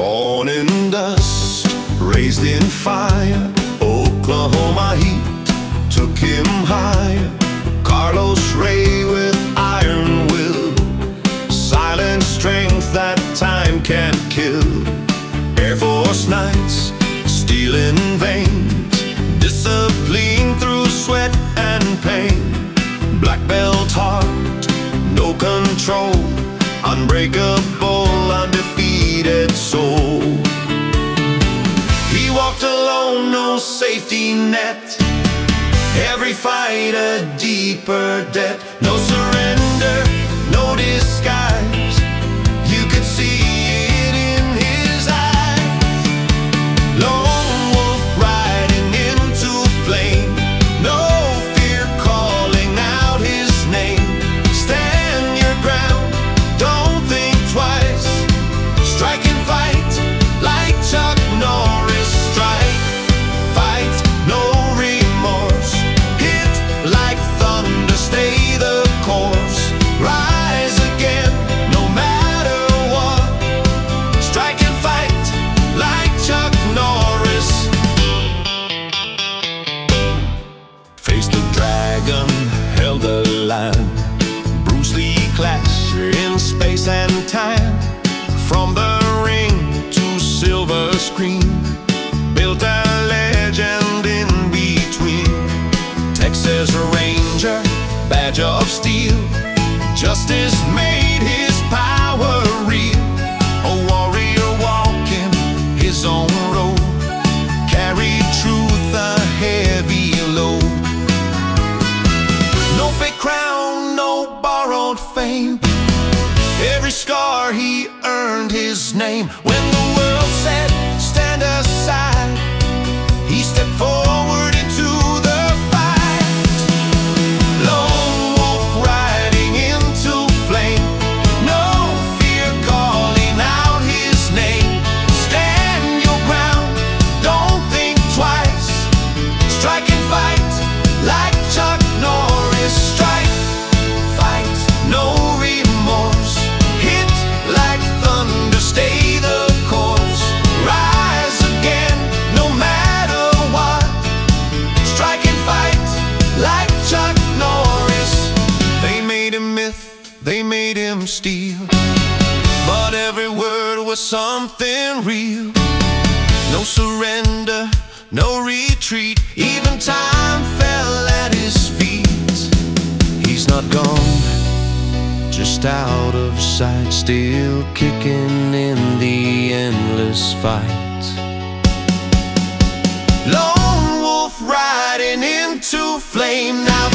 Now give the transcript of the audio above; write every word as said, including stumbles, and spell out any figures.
Born in dust, raised in fire, Oklahoma heat took him higher. Carlos Ray with iron will, silent strength that time can't kill. Air Force nights, steel in veins, discipline through sweat and pain. Black belt heart, no control, unbreakable, undefeated soul. He walked alone, no safety net, every fight a deeper debt. No surrender, no disguise, you could see it in his eyes. Lone wolf riding into flame, no fear calling out his name. Stand your ground, don't think twice, strike and fight like Chuck Norris. Strike, fight, no remorse, hit like thunder, stay the course. Rise again, no matter what, strike and fight like Chuck Norris. Faced the dragon, held the line, Bruce Lee clash in space and time. From the ring to silver screen, built a legend in between. Texas Ranger, badge of steel, justice made his power real. A warrior walking his own road, carried truth a heavy load. No fake crown, no borrowed fame, every scar he earned his name. When the world said stand aside, he stepped forward into the fight. Lone wolf riding into flame, no fear calling out his name. Stand your ground, don't think twice, strike and fight like Chuck Norris. Strike, fight, no remorse, hit like thunder, stay the course. Rise again, no matter what, strike and fight like Chuck Norris. They made him myth, they made him steel, but every word was something real. No surrender, no retreat, even time fell at his feet. He's not gone, just out of sight, still kicking in the endless fight. Lone wolf riding into flame, now